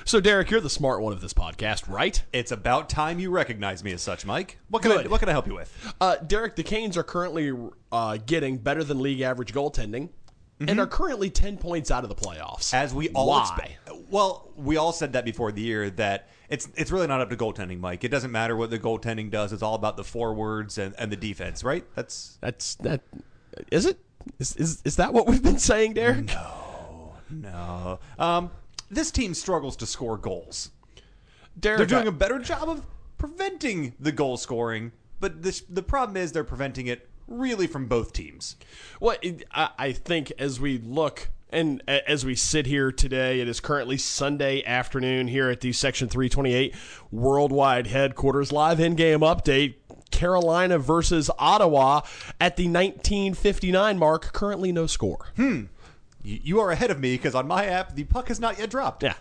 So, Derek, you're the smart one of this podcast, right? It's about time you recognize me as such, Mike. What can I help you with? Derek, the Canes are currently getting better than league average goaltending and are currently 10 points out of the playoffs. As we all Why? expect. Well, we all said that before the year that it's really not up to goaltending, Mike. It doesn't matter what the goaltending does. It's all about the forwards and the defense, right? That's that. Is it? Is that what we've been saying, Derek? No. This team struggles to score goals. Derek, They're doing a better job of preventing the goal scoring, but the problem is they're preventing it really from both teams. Well, I think as we look and as we sit here today, it is currently Sunday afternoon here at the Section 328 Worldwide Headquarters live in-game update. Carolina versus Ottawa at the 1959 mark. Currently no score. You are ahead of me because on my app, the puck has not yet dropped. Yeah.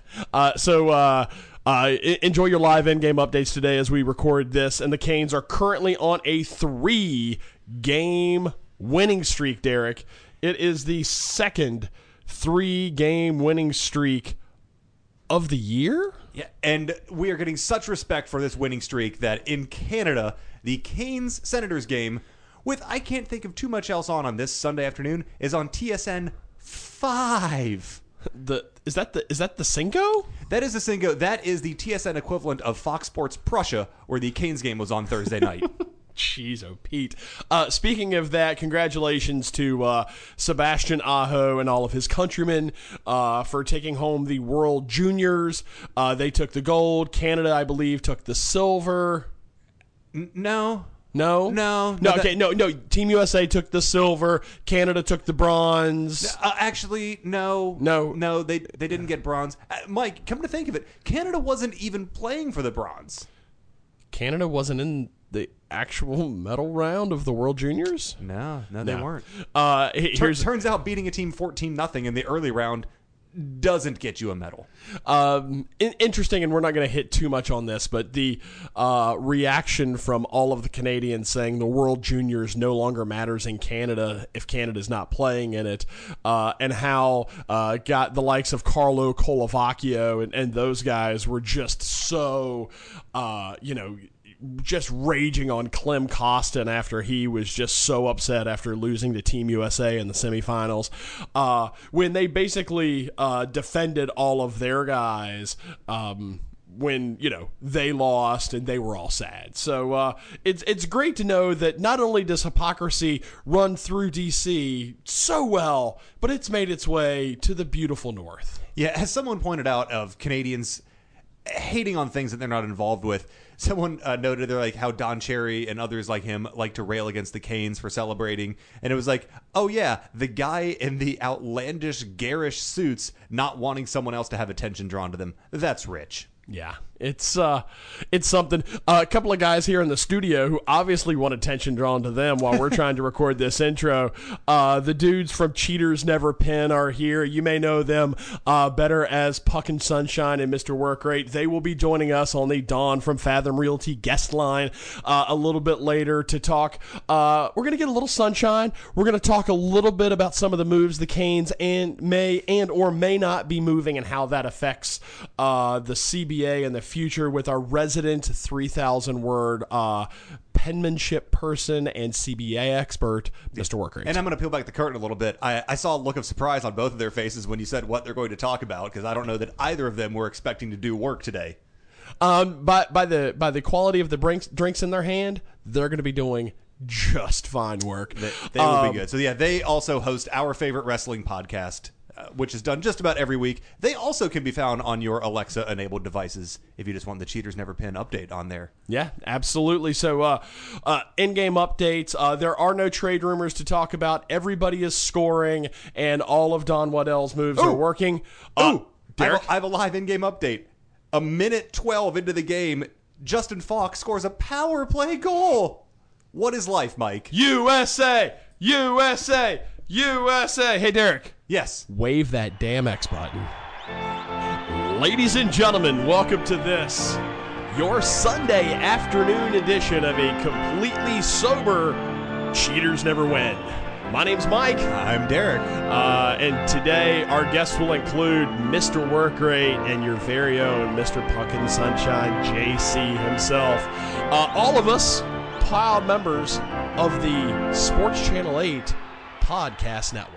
Enjoy your live in-game updates today as we record this. And the Canes are currently on a 3-game winning streak, Derek. It is the second 3-game winning streak of the year? Yeah, and we are getting such respect for this winning streak that in Canada, the Canes-Senators game, with I can't think of too much else on this Sunday afternoon, is on TSN 5. Is that the Cinco? That is the Cinco. That is the TSN equivalent of Fox Sports Prussia, where the Canes game was on Thursday night. Jeez, oh Pete. Speaking of that, congratulations to Sebastian Aho and all of his countrymen for taking home the World Juniors. They took the gold. Canada, I believe, took the silver. No. Okay, no. Team USA took the silver. Canada took the bronze. Actually, no. They didn't get bronze. Mike, come to think of it, Canada wasn't even playing for the bronze. Canada wasn't in the actual medal round of the World Juniors? No, they weren't. Turns out beating a team 14-0 in the early round doesn't get you a medal. Interesting, and we're not going to hit too much on this, but the reaction from all of the Canadians saying the World Juniors no longer matters in Canada if Canada's not playing in it, and how got the likes of Carlo Colavacchio and those guys were just so, just raging on Clem Costin after he was just so upset after losing to Team USA in the semifinals. When they basically defended all of their guys when, they lost and they were all sad. So it's great to know that not only does hypocrisy run through DC so well, but it's made its way to the beautiful North. Yeah, as someone pointed out of Canadians hating on things that they're not involved with, someone noted they're like how Don Cherry and others like him like to rail against the Canes for celebrating, and it was like, oh yeah, the guy in the outlandish garish suits not wanting someone else to have attention drawn to them. That's rich. Yeah, it's something. A couple of guys here in the studio who obviously want attention drawn to them while we're trying to record this intro. The dudes from Cheaters Never Pin are here. You may know them better as Puck and Sunshine and Mr. Workrate. They will be joining us on the Dawn from Fathom Realty guest line a little bit later to talk. We're going to get a little sunshine. We're going to talk a little bit about some of the moves the Canes may not be moving and how that affects the CBA in the future with our resident 3,000-word penmanship person and CBA expert, Mr. Workrate. And I'm going to peel back the curtain a little bit. I saw a look of surprise on both of their faces when you said what they're going to talk about, because I don't know that either of them were expecting to do work today. By the quality of the drinks in their hand, they're going to be doing just fine work. They will be good. So yeah, they also host our favorite wrestling podcast, which is done just about every week. They also can be found on your Alexa-enabled devices if you just want the Cheaters Never Pin update on there. Yeah, absolutely. So in-game updates. There are no trade rumors to talk about. Everybody is scoring, and all of Don Waddell's moves are working. Derek? I have a live in-game update. A minute 12 into the game, Justin Falk scores a power play goal. What is life, Mike? USA! USA! USA! Hey, Derek. Yes. Wave that damn X button. Ladies and gentlemen, welcome to this, your Sunday afternoon edition of a completely sober Cheaters Never Win. My name's Mike. I'm Derek. And today our guests will include Mr. Work Rate and your very own Mr. Pumpkin Sunshine, JC himself. All of us proud members of the Sports Channel 8 Podcast Network.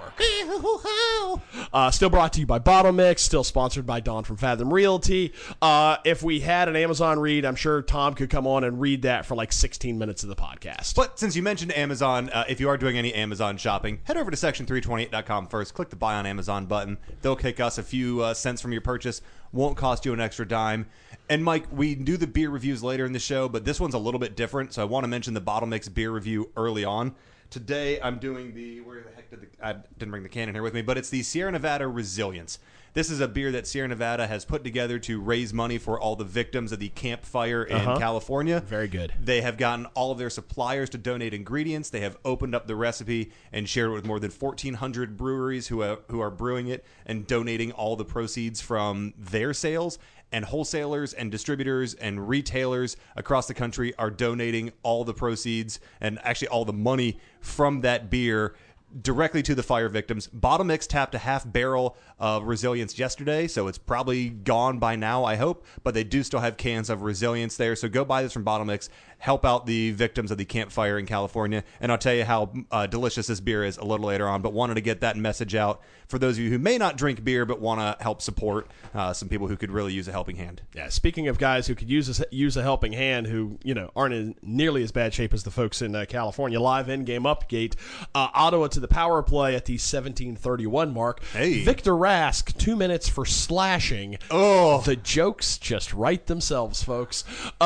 Still brought to you by Bottle Mix, still sponsored by Don from Fathom Realty. If we had an Amazon read, I'm sure Tom could come on and read that for like 16 minutes of the podcast. But since you mentioned Amazon, if you are doing any Amazon shopping, head over to section328.com first. Click the Buy on Amazon button. They'll kick us a few cents from your purchase. Won't cost you an extra dime. And Mike, we do the beer reviews later in the show, but this one's a little bit different, so I want to mention the Bottle Mix beer review early on. Today, I'm doing where the heck I didn't bring the can in here with me, but it's the Sierra Nevada Resilience. This is a beer that Sierra Nevada has put together to raise money for all the victims of the Camp Fire in California. Very good. They have gotten all of their suppliers to donate ingredients. They have opened up the recipe and shared it with more than 1,400 breweries who are brewing it and donating all the proceeds from their sales. And wholesalers and distributors and retailers across the country are donating all the proceeds and actually all the money from that beer directly to the fire victims. Bottle Mix tapped a half barrel of Resilience yesterday, so it's probably gone by now, I hope, but they do still have cans of Resilience there, so go buy this from Bottle Mix. Help out the victims of the Camp Fire in California, and I'll tell you how delicious this beer is a little later on, but wanted to get that message out for those of you who may not drink beer but want to help support some people who could really use a helping hand. Yeah, speaking of guys who could use a helping hand who, aren't in nearly as bad shape as the folks in California, live in-game update, Ottawa to the power play at the 17:31 mark. Hey. Victor Rask, 2 minutes for slashing. Oh. The jokes just write themselves, folks.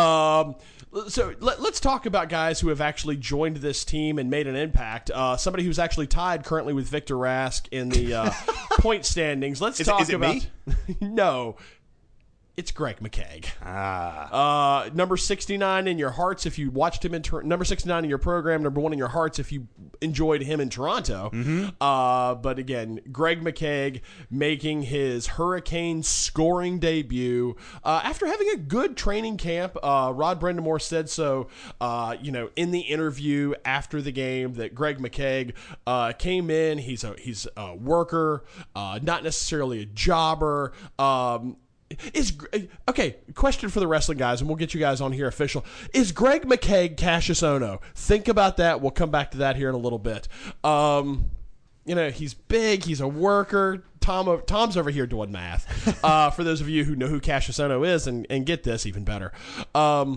So let's talk about guys who have actually joined this team and made an impact. Somebody who's actually tied currently with Victor Rask in the point standings. Let's talk is it about me? No. It's Greg McKegg. Number 69 in your hearts if you watched him number 69 in your program, number 1 in your hearts if you enjoyed him in Toronto. But again, Greg McKegg making his Hurricane scoring debut after having a good training camp. Rod Brindamore said so, in the interview after the game that Greg McKegg came in. He's a worker, not necessarily a jobber. Question for the wrestling guys, and we'll get you guys on here official. Is Greg McKegg Cassius Ohno? Think about that. We'll come back to that here in a little bit. He's big. He's a worker. Tom's over here doing math. For those of you who know who Cassius Ohno is and get this even better. While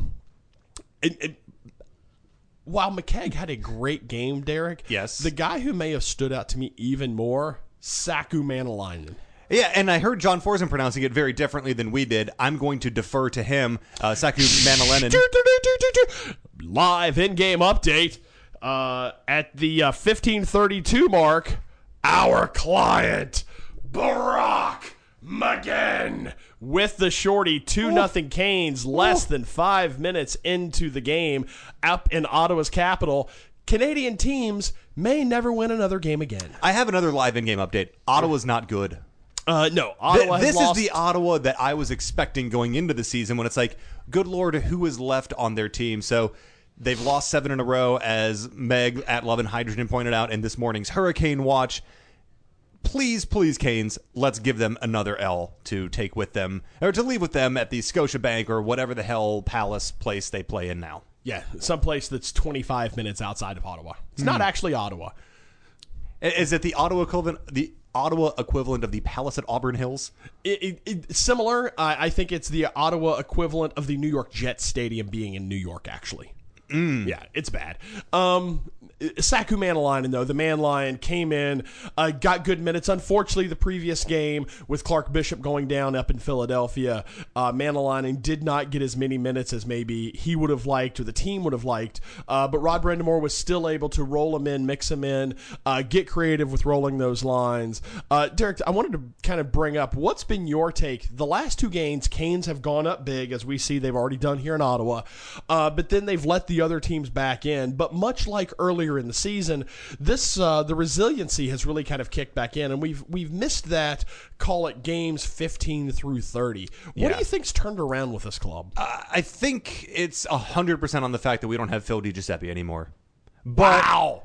McKegg had a great game, Derek, yes, the guy who may have stood out to me even more, Saku Manalainen. Yeah, and I heard John Forsen pronouncing it very differently than we did. I'm going to defer to him. Saku Manalainen. Live in-game update. At the 15:32 mark, our client, Barack McGinn, with the shorty, 2-0 Canes, less than 5 minutes into the game, up in Ottawa's capital. Canadian teams may never win another game again. I have another live in-game update. Ottawa's not good. No, Ottawa This has is the Ottawa that I was expecting going into the season when it's like, good Lord, who is left on their team? So they've lost 7 in a row, as Meg at Love and Hydrogen pointed out in this morning's Hurricane Watch. Please, Canes, let's give them another L to take with them, or to leave with them at the Scotiabank or whatever the hell palace place they play in now. Yeah, someplace that's 25 minutes outside of Ottawa. It's not actually Ottawa. Is it the Ottawa equivalent of the Palace at Auburn Hills? Similar. I think it's the Ottawa equivalent of the New York Jets Stadium being in New York, actually. Yeah, it's bad. Saku Manalainen, though, the Man Lion, came in, got good minutes. Unfortunately, the previous game with Clark Bishop going down up in Philadelphia, Manalainen did not get as many minutes as maybe he would have liked or the team would have liked. But Rod Brindamore was still able to roll him in, mix him in, get creative with rolling those lines. Derek, I wanted to kind of bring up, what's been your take? The last 2 games, Canes have gone up big, as we see they've already done here in Ottawa, but then they've let the other teams back in. But much like earlier in the season, this the resiliency has really kind of kicked back in, and we've missed that, call it games 15 through 30. What do you think's turned around with this club? I think it's 100% on the fact that we don't have Phil DiGiuseppe anymore. But, wow.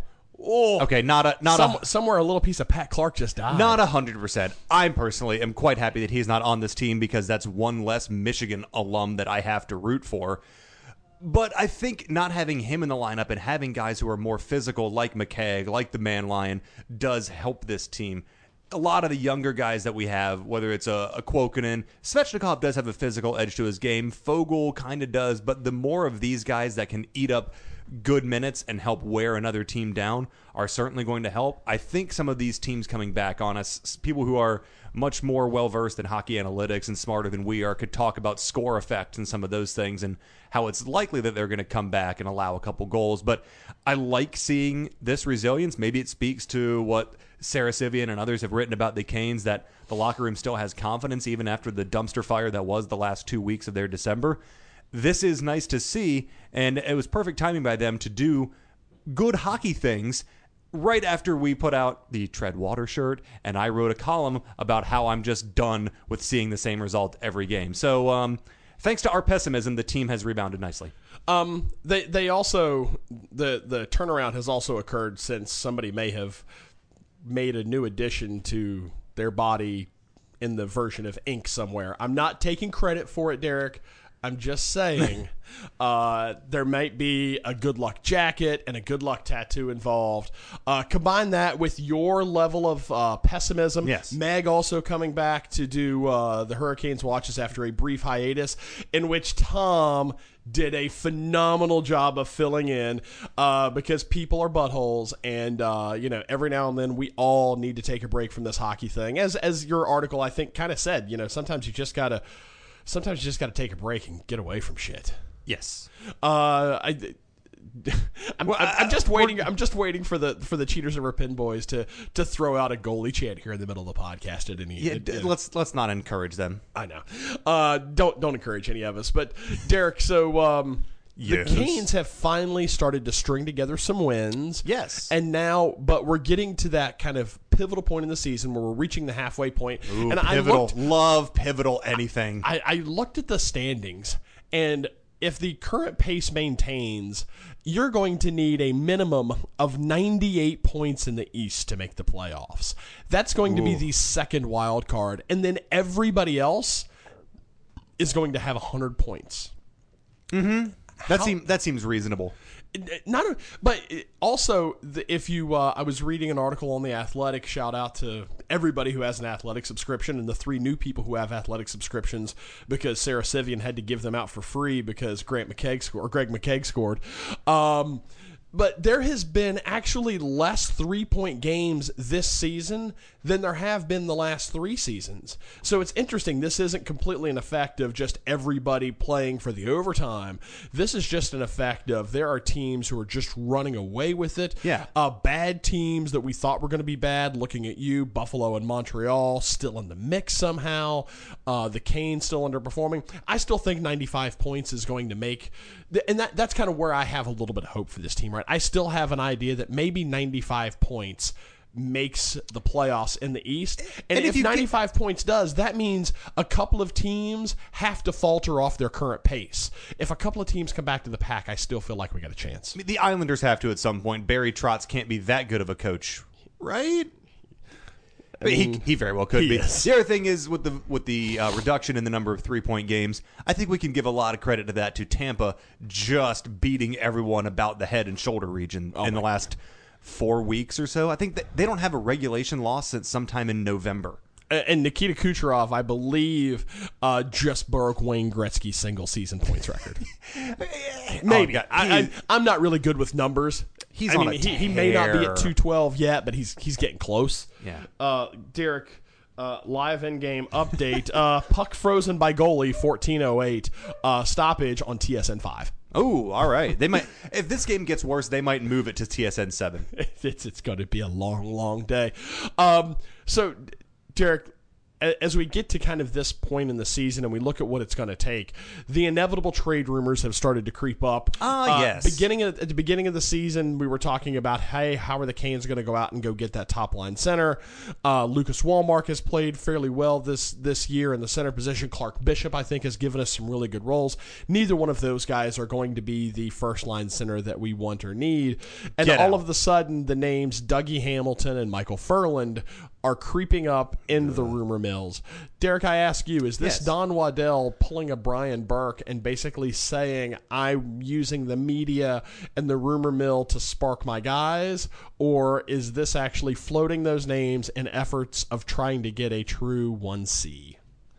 Okay, somewhere a little piece of Pat Clark just died. Not 100%. I personally am quite happy that he's not on this team because that's one less Michigan alum that I have to root for. But I think not having him in the lineup and having guys who are more physical, like McKegg, like the Man Lion, does help this team. A lot of the younger guys that we have, whether it's a Kuokkanen, Svechnikov does have a physical edge to his game. Fogel kind of does, but the more of these guys that can eat up good minutes and help wear another team down are certainly going to help. I think some of these teams coming back on us, people who are much more well-versed in hockey analytics and smarter than we are, could talk about score effect and some of those things and how it's likely that they're going to come back and allow a couple goals. But I like seeing this resilience. Maybe it speaks to what Sarah Sivian and others have written about the Canes, that the locker room still has confidence even after the dumpster fire that was the last 2 weeks of their December. This is nice to see, and it was perfect timing by them to do good hockey things right after we put out the Tread Water shirt, and I wrote a column about how I'm just done with seeing the same result every game. So thanks to our pessimism, the team has rebounded nicely. They also, the turnaround has also occurred since somebody may have made a new addition to their body in the version of ink somewhere. I'm not taking credit for it, Derek. I'm just saying there might be a good luck jacket and a good luck tattoo involved. Combine that with your level of pessimism. Yes. Meg also coming back to do the Hurricanes watches after a brief hiatus in which Tom did a phenomenal job of filling in because people are buttholes, and every now and then we all need to take a break from this hockey thing. As your article, I think, kind of said, sometimes you just gotta take a break and get away from shit. Yes. I'm just waiting. I'm just waiting for the Cheaters and Rapin boys to throw out a goalie chant here in the middle of the podcast at any. Let's not encourage them. I know. Don't encourage any of us. But Derek, so Yes. The Canes have finally started to string together some wins. Yes. And now, but we're getting to that kind of pivotal point in the season where we're reaching the halfway point. Ooh, and pivotal. Love pivotal anything. I looked at the standings, and if the current pace maintains, you're going to need a minimum of 98 points in the East to make the playoffs. That's going to be the second wild card. And then everybody else is going to have 100 points. Mm-hmm. That seems reasonable. But also, if you, I was reading an article on The Athletic. Shout out to everybody who has an Athletic subscription and the 3 new people who have Athletic subscriptions because Sarah Sivian had to give them out for free because Greg McKegg scored. But there has been actually less 3-point games this season than there have been the last 3 seasons. So it's interesting. This isn't completely an effect of just everybody playing for the overtime. This is just an effect of there are teams who are just running away with it. Yeah. Bad teams that we thought were going to be bad, looking at you, Buffalo and Montreal, still in the mix somehow. The Canes still underperforming. I still think 95 points is going to make... And that's kind of where I have a little bit of hope for this team, right? I still have an idea that maybe 95 points makes the playoffs in the East. And if 95 points does, that means a couple of teams have to falter off their current pace. If a couple of teams come back to the pack, I still feel like we got a chance. I mean, the Islanders have to at some point. Barry Trotz can't be that good of a coach, right? I mean, he very well could be. Is. The other thing is with the reduction in the number of 3-point games, I think we can give a lot of credit to that to Tampa just beating everyone about the head and shoulder region in the last 4 weeks or so. I think that they don't have a regulation loss since sometime in November. And Nikita Kucherov, I believe, just broke Wayne Gretzky's single-season points record. Maybe. I'm not really good with numbers. He may not be at 212 yet, but he's getting close. Yeah. Derek, live in-game update. Puck frozen by goalie, 14:08. Stoppage on TSN 5. Oh, all right. They might. If this game gets worse, they might move it to TSN 7. It's going to be a long, long day. So, Derek, as we get to kind of this point in the season and we look at what it's going to take, the inevitable trade rumors have started to creep up. Yes. At the beginning of the season, we were talking about, hey, how are the Canes going to go out and go get that top line center? Lucas Wallmark has played fairly well this year in the center position. Clark Bishop, I think, has given us some really good roles. Neither one of those guys are going to be the first line center that we want or need. And all of a sudden, the names Dougie Hamilton and Michael Furland are creeping up into the rumor mills. Derek, I ask you, is this Don Waddell pulling a Brian Burke and basically saying, I'm using the media and the rumor mill to spark my guys? Or is this actually floating those names in efforts of trying to get a true 1C?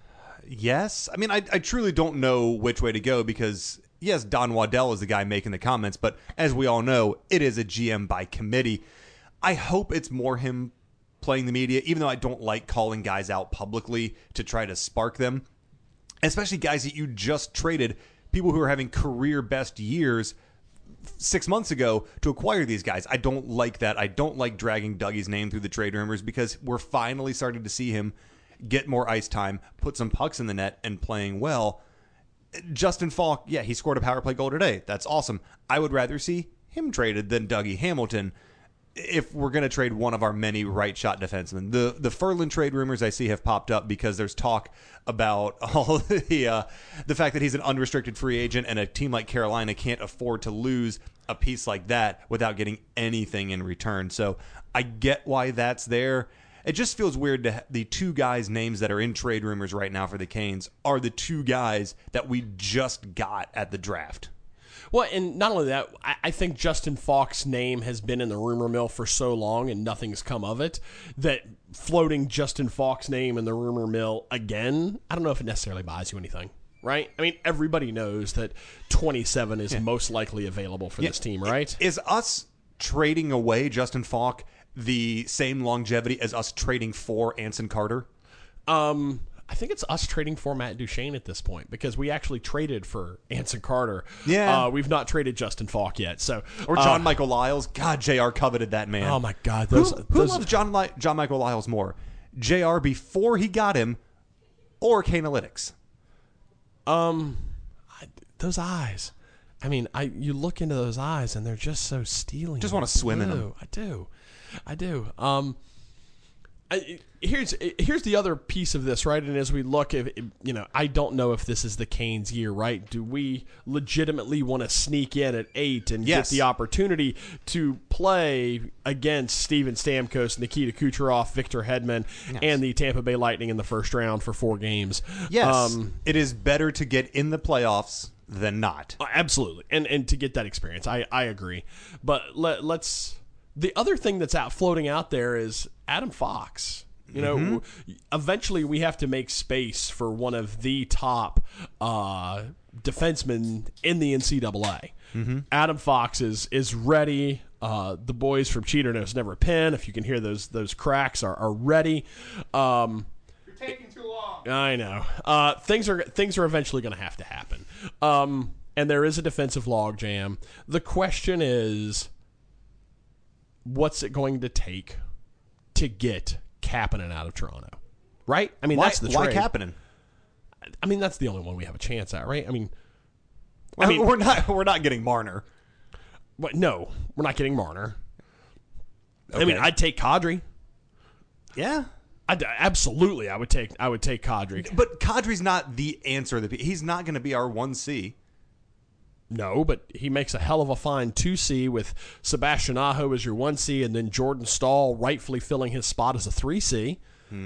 Yes. I mean, I truly don't know which way to go because, yes, Don Waddell is the guy making the comments, but as we all know, it is a GM by committee. I hope it's more him playing the media, even though I don't like calling guys out publicly to try to spark them, especially guys that you just traded, people who are having career best years 6 months ago to acquire these guys. I don't like that. I don't like dragging Dougie's name through the trade rumors because we're finally starting to see him get more ice time, put some pucks in the net, and playing well. Justin Falk, yeah, he scored a power play goal today. That's awesome. I would rather see him traded than Dougie Hamilton if we're going to trade one of our many right shot defensemen. The Furland trade rumors I see have popped up because there's talk about all the fact that he's an unrestricted free agent and a team like Carolina can't afford to lose a piece like that without getting anything in return. So I get why that's there. It just feels weird to the two guys' names that are in trade rumors right now for the Canes are the two guys that we just got at the draft. Well, and not only that, I think Justin Falk's name has been in the rumor mill for so long and nothing's come of it that floating Justin Falk's name in the rumor mill again, I don't know if it necessarily buys you anything, right? I mean, everybody knows that 27 is most likely available for this team, right? Is us trading away Justin Falk the same longevity as us trading for Anson Carter? I think it's us trading for Matt Duchene at this point because we actually traded for Anson Carter. Yeah. We've not traded Justin Falk yet. So or John Michael Lyles. God, JR coveted that man. Oh, my God. Who loves John Michael Lyles more? JR before he got him or Kanalytics? Those eyes. I mean, you look into those eyes and they're just so steely. Just want to swim in them. I do. Here's the other piece of this, right? And as we look, I don't know if this is the Canes' year, right? Do we legitimately want to sneak in at 8 and get the opportunity to play against Steven Stamkos, Nikita Kucherov, Victor Hedman, and the Tampa Bay Lightning in the first round for 4 games? Yes, it is better to get in the playoffs than not. Absolutely, and to get that experience, I agree. But let's. The other thing that's floating out there is Adam Fox. You know, eventually we have to make space for one of the top defensemen in the NCAA. Adam Fox is ready. The boys from Cheater Knows Never Pin, if you can hear those cracks, are ready. You're taking too long. I know. Things are eventually going to have to happen. And there is a defensive logjam. The question is, what's it going to take to get Kapanen out of Toronto? Right? I mean, that's the trade. Why Kapanen? I mean, that's the only one we have a chance at, right? I mean, we're not getting Marner. But no, we're not getting Marner. Okay. I mean, I'd take Kadri. Yeah. Absolutely, I would take Kadri. But Kadri's not the answer. He's not going to be our 1C. No, but he makes a hell of a fine 2C with Sebastian Aho as your 1C and then Jordan Stahl rightfully filling his spot as a 3C.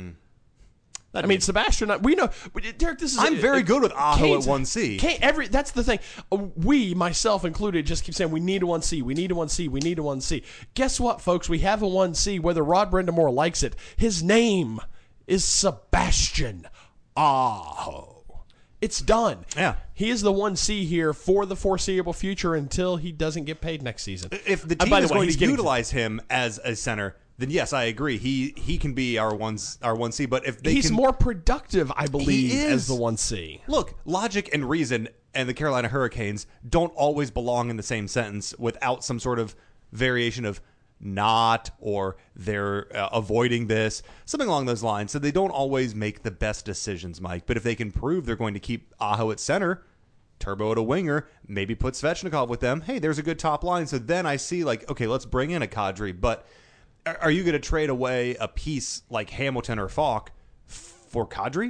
I mean, Sebastian, we know, Derek, this is... I'm very good with Aho at 1C. That's the thing. We, myself included, just keep saying we need a 1C, we need a 1C, we need a 1C. Guess what, folks? We have a 1C, whether Rod Brindamore likes it. His name is Sebastian Aho. It's done. Yeah. He is the 1C here for the foreseeable future until he doesn't get paid next season. If the team is going to utilize him as a center, then yes, I agree. He can be our 1C, but if he's more productive, I believe, as the 1C. Look, logic and reason and the Carolina Hurricanes don't always belong in the same sentence without some sort of variation of not, or they're avoiding this, something along those lines. So they don't always make the best decisions, Mike. But if they can prove they're going to keep Aho at center, Turbo at a winger, maybe put Svechnikov with them, hey, there's a good top line. So then I see, like, okay, let's bring in a Kadri. But are you going to trade away a piece like Hamilton or Falk for Kadri?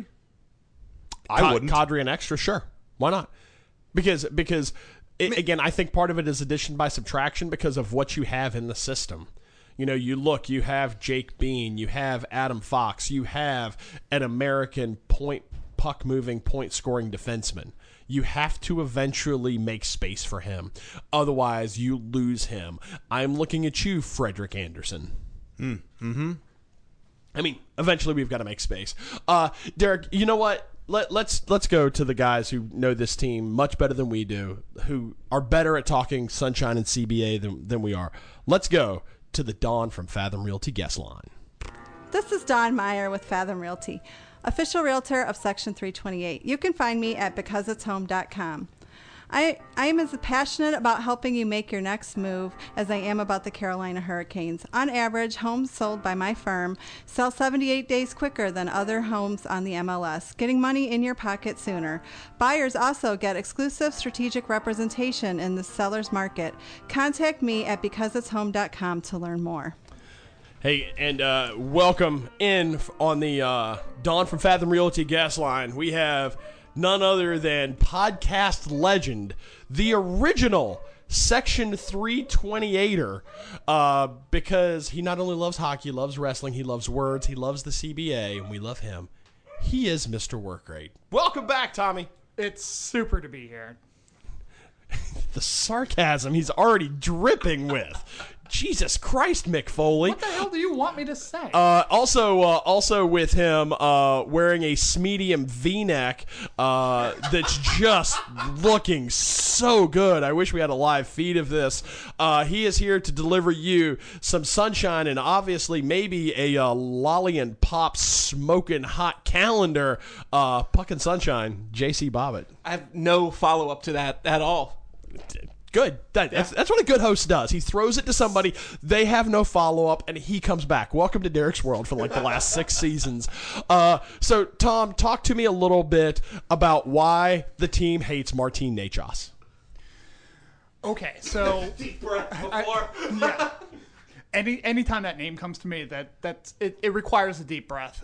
I wouldn't. Kadri and extra, sure. Why not? Because again, I think part of it is addition by subtraction because of what you have in the system. You have Jake Bean, you have Adam Fox, you have an American puck-moving, point-scoring defenseman. You have to eventually make space for him. Otherwise, you lose him. I'm looking at you, Frederick Anderson. Mm-hmm. I mean, eventually we've got to make space. Derek, you know what? Let's go to the guys who know this team much better than we do, who are better at talking Sunshine and CBA than we are. Let's go to the Dawn from Fathom Realty guest line. This is Dawn Meyer with Fathom Realty, official realtor of Section 328. You can find me at becauseitshome.com. I am as passionate about helping you make your next move as I am about the Carolina Hurricanes. On average, homes sold by my firm sell 78 days quicker than other homes on the MLS, getting money in your pocket sooner. Buyers also get exclusive strategic representation in the seller's market. Contact me at becauseitshome.com to learn more. Hey, and welcome in on the Dawn from Fathom Realty guest line. We have none other than podcast legend, the original Section 328er, because he not only loves hockey, loves wrestling, he loves words, he loves the CBA, and we love him. He is Mr. Workrate. Welcome back, Tommy. It's super to be here. The sarcasm he's already dripping with. Jesus Christ, Mick Foley. What the hell do you want me to say? Also with him wearing a medium V-neck that's just looking so good. I wish we had a live feed of this. He is here to deliver you some sunshine and obviously maybe a lolly and pop smoking hot calendar. Puck and sunshine, JC Bobbitt. I have no follow-up to that at all. Good. That's what a good host does. He throws it to somebody, they have no follow-up, and he comes back. Welcome to Derek's World for like the last 6 seasons. So, Tom, talk to me a little bit about why the team hates Martin Necas. Okay, so Deep breath before. yeah. Anytime that name comes to me, it requires a deep breath.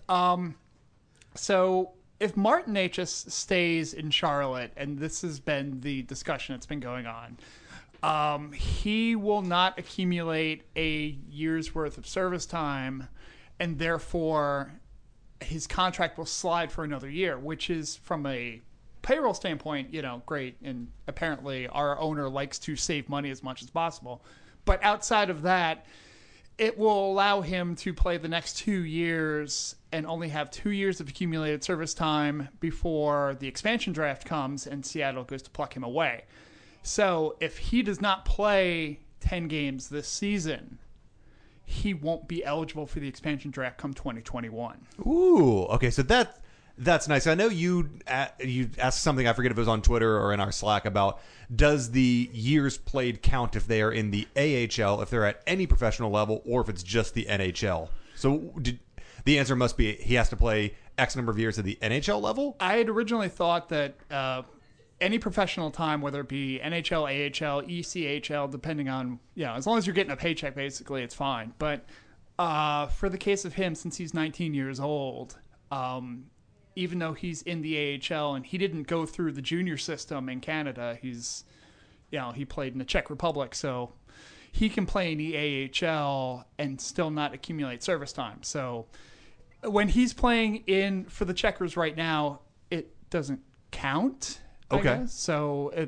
So if Martin Necas stays in Charlotte, and this has been the discussion that's been going on, he will not accumulate a year's worth of service time, and therefore his contract will slide for another year, which is, from a payroll standpoint, great. And apparently our owner likes to save money as much as possible. But outside of that, it will allow him to play the next 2 years and only have 2 years of accumulated service time before the expansion draft comes and Seattle goes to pluck him away. So if he does not play 10 games this season, he won't be eligible for the expansion draft come 2021. Ooh, okay, so that's nice. I know you asked something, I forget if it was on Twitter or in our Slack, about does the years played count if they are in the AHL, if they're at any professional level, or if it's just the NHL. So the answer must be he has to play X number of years at the NHL level? I had originally thought that any professional time, whether it be NHL, AHL, ECHL, depending on, as long as you're getting a paycheck, basically, it's fine. But for the case of him, since he's 19 years old, even though he's in the AHL and he didn't go through the junior system in Canada, he played in the Czech Republic, so he can play in the AHL and still not accumulate service time. So when he's playing for the Checkers right now, it doesn't count. I guess. So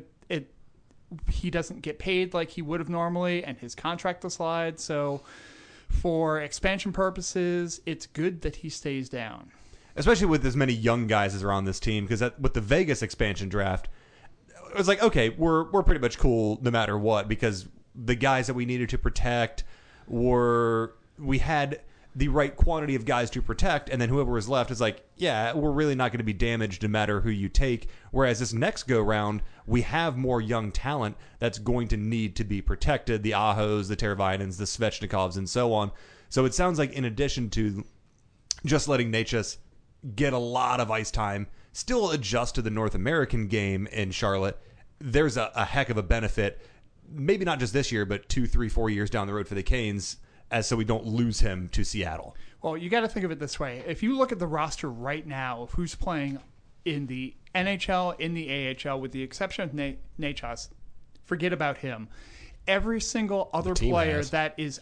he doesn't get paid like he would have normally, and his contract will slide. So for expansion purposes, it's good that he stays down. Especially with as many young guys as are on this team, because with the Vegas expansion draft, it was like, okay, we're pretty much cool no matter what, because the guys that we needed to protect we had the right quantity of guys to protect, and then whoever is left is like, yeah, we're really not going to be damaged no matter who you take. Whereas this next go round, we have more young talent that's going to need to be protected, the Ahos, the Teravainens, the Svechnikovs, and so on. So it sounds like in addition to just letting Necas get a lot of ice time, still adjust to the North American game in Charlotte, there's a heck of a benefit, maybe not just this year, but 2, 3, 4 years down the road for the Canes, as so we don't lose him to Seattle. Well, you got to think of it this way. If you look at the roster right now of who's playing in the NHL, in the AHL, with the exception of Necas, forget about him. Every single other player that is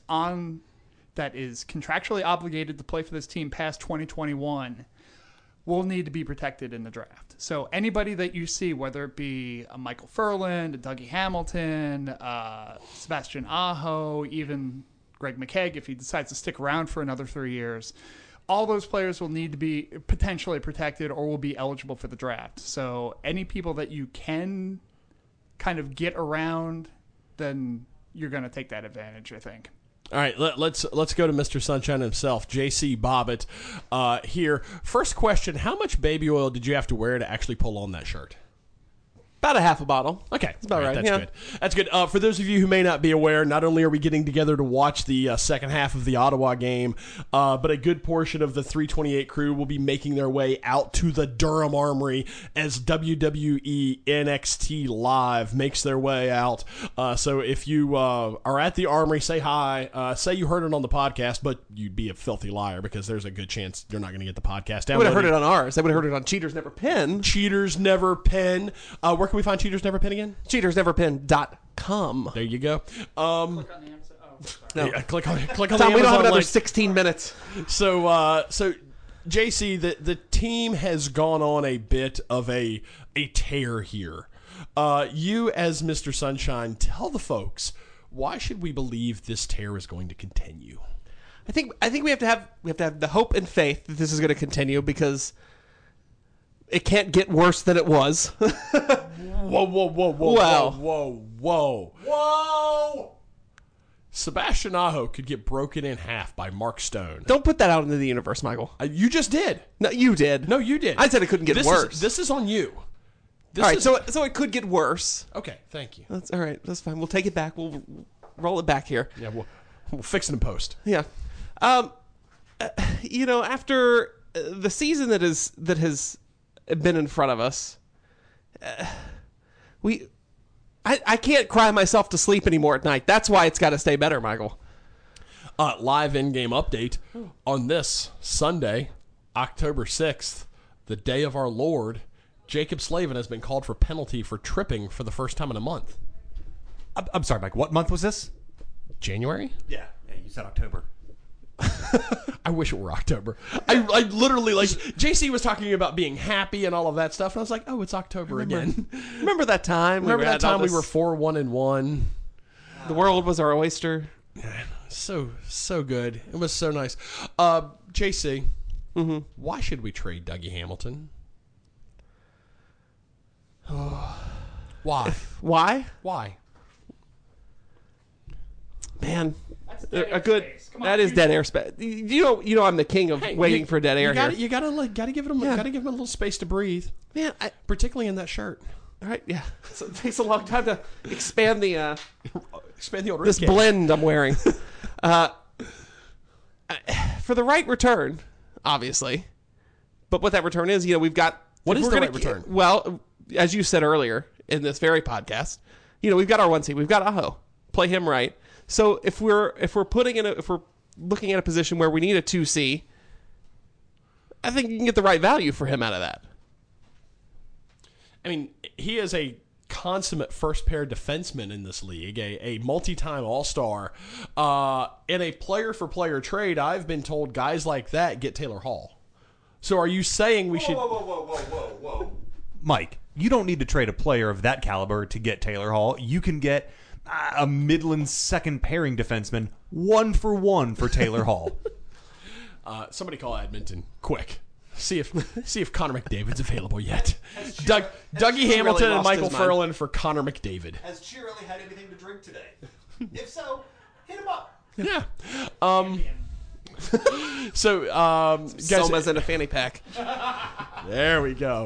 contractually obligated to play for this team past 2021 will need to be protected in the draft. So anybody that you see, whether it be a Michael Ferland, a Dougie Hamilton, Sebastian Aho, even Greg McKegg, if he decides to stick around for another 3 years, all those players will need to be potentially protected or will be eligible for the draft. So any people that you can kind of get around, then you're going to take that advantage, I think. All right, let's go to Mr. Sunshine himself, J.C. Bobbitt here. First question, how much baby oil did you have to wear to actually pull on that shirt? About a half a bottle. Okay. That's about right. That's yeah. good. That's good. For those of you who may not be aware, not only are we getting together to watch the second half of the Ottawa game, but a good portion of the 328 crew will be making their way out to the Durham Armory as WWE NXT Live makes their way out. So if you are at the Armory, say hi. Say you heard it on the podcast, but you'd be a filthy liar because there's a good chance you're not going to get the podcast downloaded. They would have heard it on ours. They would have heard it on Cheaters Never Pin. Cheaters Never Pin. Where can we find Cheaters Never Pin again? CheatersNeverPin.com. There you go. Click on the Amazon. Oh, sorry. No. Yeah, click on Tom, the we don't have Amazon another link. 16 minutes. So JC, the team has gone on a bit of a tear here. You, as Mr. Sunshine, tell the folks, why should we believe this tear is going to continue? I think we have to have the hope and faith that this is going to continue because it can't get worse than it was. Whoa. Sebastian Aho could get broken in half by Mark Stone. Don't put that out into the universe, Michael. You just did. No, you did. No, you did. I said it couldn't get worse. This is on you. All right, so it could get worse. Okay, thank you. That's all right. That's fine. We'll take it back. We'll roll it back here. Yeah, we'll fix it in post. Yeah. After the season that has been in front of us, I can't cry myself to sleep anymore at night. That's why it's got to stay better, Michael. Live in-game update on this Sunday, October 6th, the day of our Lord. Jacob Slavin has been called for penalty for tripping for the first time in a month. I'm sorry, Mike. What month was this? January? Yeah, you said October. I wish it were October. I literally, JC was talking about being happy and all of that stuff, and I was like, oh, it's October again. Remember that time? Remember that time we were 4-1-1? The world was our oyster. So good. It was so nice. JC, why should we trade Dougie Hamilton? Why? Why? Why? Man, dead a good. airspace. Come on, That is use dead it. airspace. You know I'm the king of waiting for dead air here. You gotta give him a little space to breathe. Man, Particularly in that shirt. all right, yeah. So it takes a long time to expand the Expand the old this ribcage. blend I'm wearing. For the right return, obviously. But what that return is, we've got. What if is we're the gonna right return? Well, as you said earlier in this very podcast, we've got our 1C, we've got Aho. Play him right. So if we're looking at a position where we need a 2C, I think you can get the right value for him out of that. I mean, he is a consummate first pair defenseman in this league, a multi-time all-star. In a player-for-player trade, I've been told guys like that get Taylor Hall. So are you saying we should... Whoa. Mike, you don't need to trade a player of that caliber to get Taylor Hall. You can get a Midland second pairing defenseman 1-for-1 for Taylor Hall. Somebody call Edmonton quick. See if Connor McDavid's available yet. Dougie Hamilton and lost Michael his mind. Ferland for Connor McDavid. Has Chiarelli had anything to drink today? If so, hit him up. Yeah. So, guys, Soma's in a fanny pack. there we go.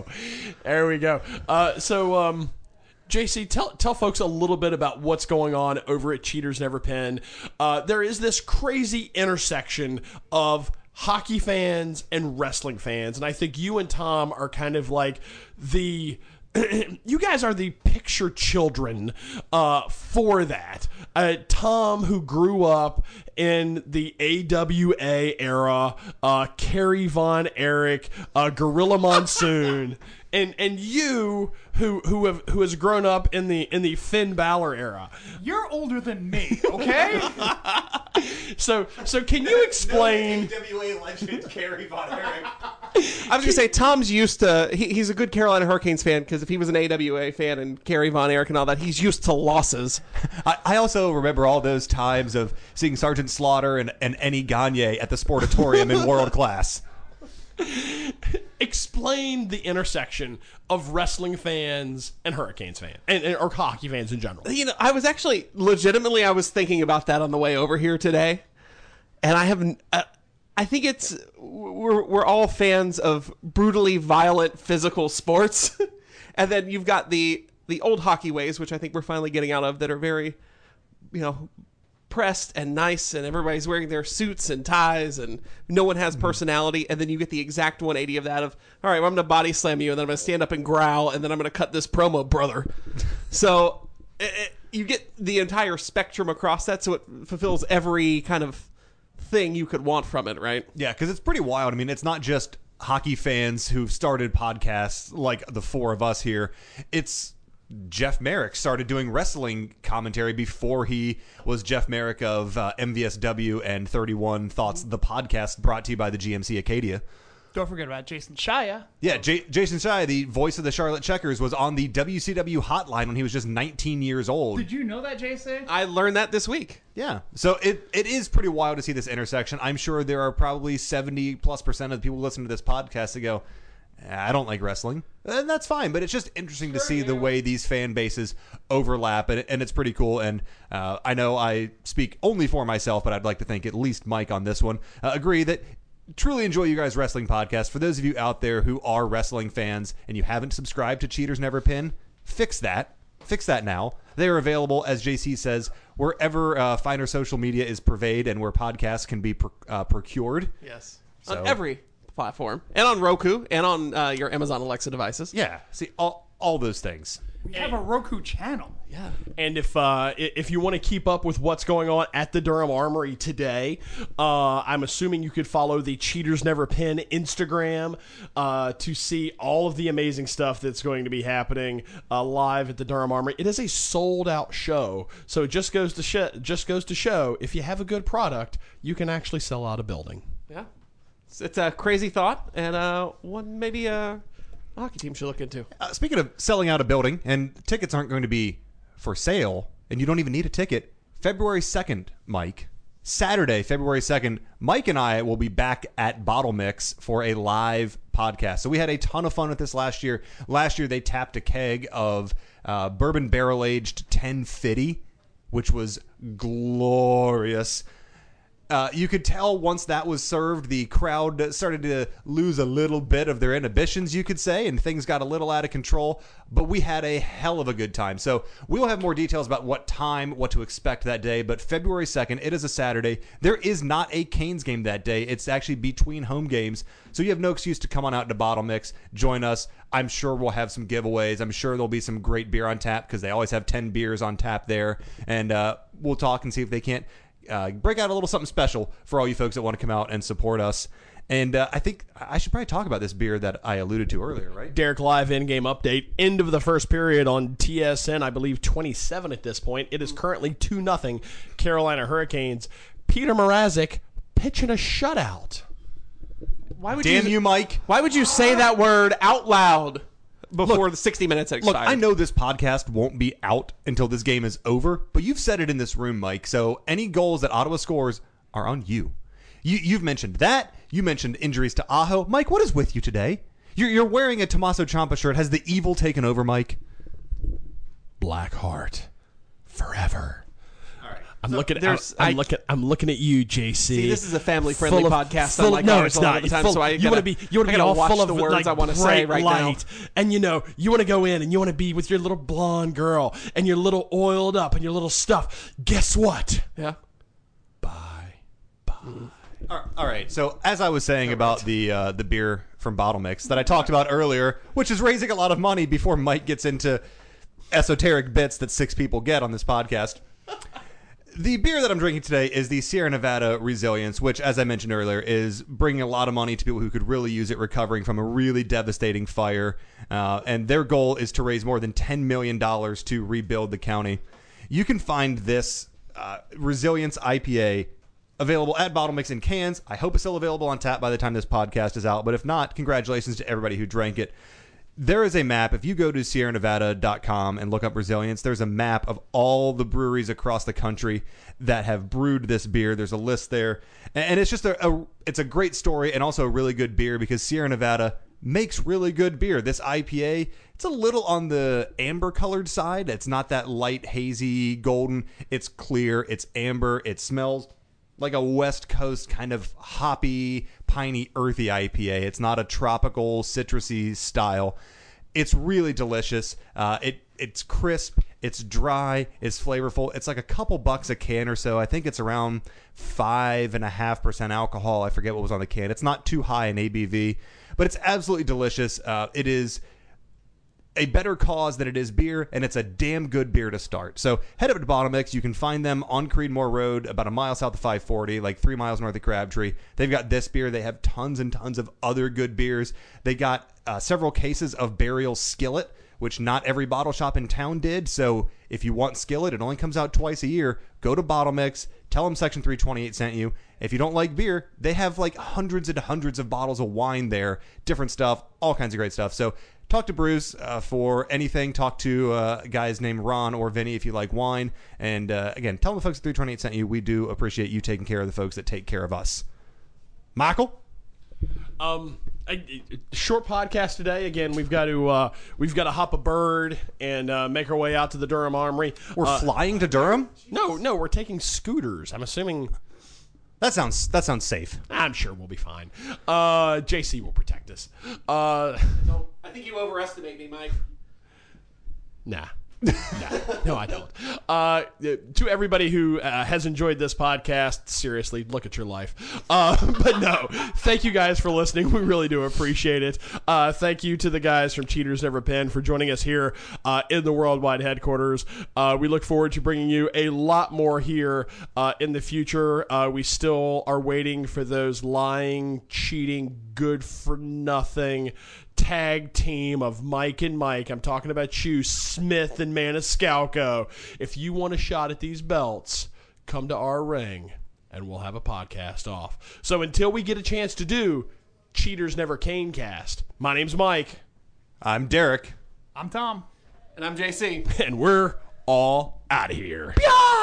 JC, tell folks a little bit about what's going on over at Cheaters Never Pen. There is this crazy intersection of hockey fans and wrestling fans, and I think you and Tom are kind of like the... you guys are the picture children for that. Tom, who grew up in the AWA era, Kerry Von Erich, Gorilla Monsoon, and you who has grown up in the Finn Balor era. You're older than me, okay? So can you explain? AWA legend Kerry Von Erich. I was going to say, Tom's used to... He's a good Carolina Hurricanes fan, because if he was an AWA fan and Kerry Von Erich and all that, he's used to losses. I also remember all those times of seeing Sergeant Slaughter and Eni Gagne at the Sportatorium in World Class. Explain the intersection of wrestling fans and Hurricanes fans, or hockey fans in general. You know, I was actually... Legitimately, I was thinking about that on the way over here today. And I haven't... I think it's... We're all fans of brutally violent physical sports. And then you've got the old hockey ways, which I think we're finally getting out of, that are very, pressed and nice, and everybody's wearing their suits and ties, and no one has personality. And then you get the exact 180 of that of, all right, well, I'm going to body slam you, and then I'm going to stand up and growl, and then I'm going to cut this promo, brother. So you get the entire spectrum across that, so it fulfills every kind of thing you could want from it, right? Yeah, because it's pretty wild. I mean, it's not just hockey fans who've started podcasts like the four of us here. It's Jeff Merrick started doing wrestling commentary before he was Jeff Merrick of MVSW and 31 Thoughts, the podcast brought to you by the GMC Acadia. Don't forget about Jason Shia. Yeah, Jason Shia, the voice of the Charlotte Checkers, was on the WCW hotline when he was just 19 years old. Did you know that, Jason? I learned that this week. Yeah, so it is pretty wild to see this intersection. I'm sure there are probably 70+% of the people listening to this podcast that go, I don't like wrestling, and that's fine, but it's just interesting to see the way these fan bases overlap, and it's pretty cool. And I know I speak only for myself, but I'd like to think at least Mike on this one agree that truly enjoy you guys' wrestling podcast. For those of you out there who are wrestling fans and you haven't subscribed to Cheaters Never Pin, fix that now. They are available, as JC says, wherever finer social media is purveyed and where podcasts can be procured. Yes. So- On every platform, and on Roku, and on your Amazon Alexa devices. Yeah, see, all those things. We have a Roku channel. Yeah. And if you want to keep up with what's going on at the Durham Armory today, I'm assuming you could follow the Cheaters Never Pin Instagram to see all of the amazing stuff that's going to be happening live at the Durham Armory. It is a sold-out show, so it just goes to show if you have a good product, you can actually sell out a building. Yeah. It's a crazy thought, and one maybe a hockey team should look into. Speaking of selling out a building, and tickets aren't going to be for sale, and you don't even need a ticket, February 2nd, Mike, Saturday, February 2nd, Mike and I will be back at Bottle Mix for a live podcast. So we had a ton of fun with this last year. Last year, they tapped a keg of bourbon barrel-aged 1050, which was glorious. You could tell once that was served, the crowd started to lose a little bit of their inhibitions, you could say, and things got a little out of control. But we had a hell of a good time. So we will have more details about what to expect that day. But February 2nd, it is a Saturday. There is not a Canes game that day. It's actually between home games. So you have no excuse to come on out to Bottle Mix, join us. I'm sure we'll have some giveaways. I'm sure there'll be some great beer on tap because they always have 10 beers on tap there. And we'll talk and see if they can't break out a little something special for all you folks that want to come out and support us. And I think I should probably talk about this beer that I alluded to earlier, right? Derek Live in-game update. End of the first period on TSN, I believe 27 at this point. It is currently 2-0 Carolina Hurricanes. Peter Mrazek pitching a shutout. Why would Damn you, Mike. Why would you say that word out loud before the 60 minutes had Look, expired? I know this podcast won't be out until this game is over, but you've said it in this room, Mike. So any goals that Ottawa scores are on you. You've mentioned that. You mentioned injuries to Aho. Mike, what is with you today? You're wearing a Tommaso Ciampa shirt. Has the evil taken over, Mike? Blackheart. Forever. All right. I'm looking. there's- I'm looking at you, JC. See, this is a family-friendly Full podcast, full unlike no, ours it's a lot not. of the time, Full- so I you want to gotta- be. You want I to be gotta all watch full of the words like I wanna say bright right now. light, and you want to go in and you want to be with your little blonde girl and your little oiled up and your little stuff. Guess what? Yeah. All right. So as I was saying about the beer from Bottle Mix that I talked about earlier, which is raising a lot of money before Mike gets into esoteric bits that 6 people get on this podcast. The beer that I'm drinking today is the Sierra Nevada Resilience, which, as I mentioned earlier, is bringing a lot of money to people who could really use it recovering from a really devastating fire. And their goal is to raise more than $10 million to rebuild the county. You can find this Resilience IPA available at Bottle Mix in cans. I hope it's still available on tap by the time this podcast is out. But if not, congratulations to everybody who drank it. There is a map. If you go to SierraNevada.com and look up Resilience, there's a map of all the breweries across the country that have brewed this beer. There's a list there. And it's just it's a great story and also a really good beer because Sierra Nevada makes really good beer. This IPA, it's a little on the amber colored side. It's not that light, hazy, golden. It's clear. It's amber. It smells like a West Coast kind of hoppy, piney, earthy IPA. It's not a tropical, citrusy style. It's really delicious. It's crisp. It's dry. It's flavorful. It's like a couple bucks a can or so. I think it's around 5.5% alcohol. I forget what was on the can. It's not too high in ABV, but it's absolutely delicious. It is a better cause than it is beer, and it's a damn good beer to start. So head up to Bottle Mix. You can find them on Creedmoor Road, about a mile south of 540, like 3 miles north of Crabtree. They've got this beer. They have tons and tons of other good beers. They got several cases of Burial Skillet, which not every bottle shop in town did. So if you want Skillet, it only comes out twice a year. Go to Bottle Mix. Tell them Section 328 sent you. If you don't like beer, they have like hundreds and hundreds of bottles of wine there, different stuff, all kinds of great stuff. So talk to Bruce for anything. Talk to guys named Ron or Vinny if you like wine. And again, tell them the folks at 328 sent you. We do appreciate you taking care of the folks that take care of us. Michael? Short podcast today. Again, we've got to hop a bird and make our way out to the Durham Armory. We're flying to Durham? No, we're taking scooters. I'm assuming. That sounds safe. I'm sure we'll be fine. JC will protect us. I think you overestimate me, Mike. Nah. No, I don't. To everybody who has enjoyed this podcast, seriously, look at your life. But no, thank you guys for listening. We really do appreciate it. Thank you to the guys from Cheaters Never Pen for joining us here in the worldwide headquarters. We look forward to bringing you a lot more here in the future. We still are waiting for those lying, cheating, good for nothing tag team of Mike and Mike. I'm talking about you, Smith and Maniscalco. If you want a shot at these belts, come to our ring and we'll have a podcast off. So until we get a chance to do Cheaters Never Cane Cast, my name's Mike. I'm Derek. I'm Tom. And I'm JC. And we're all out of here.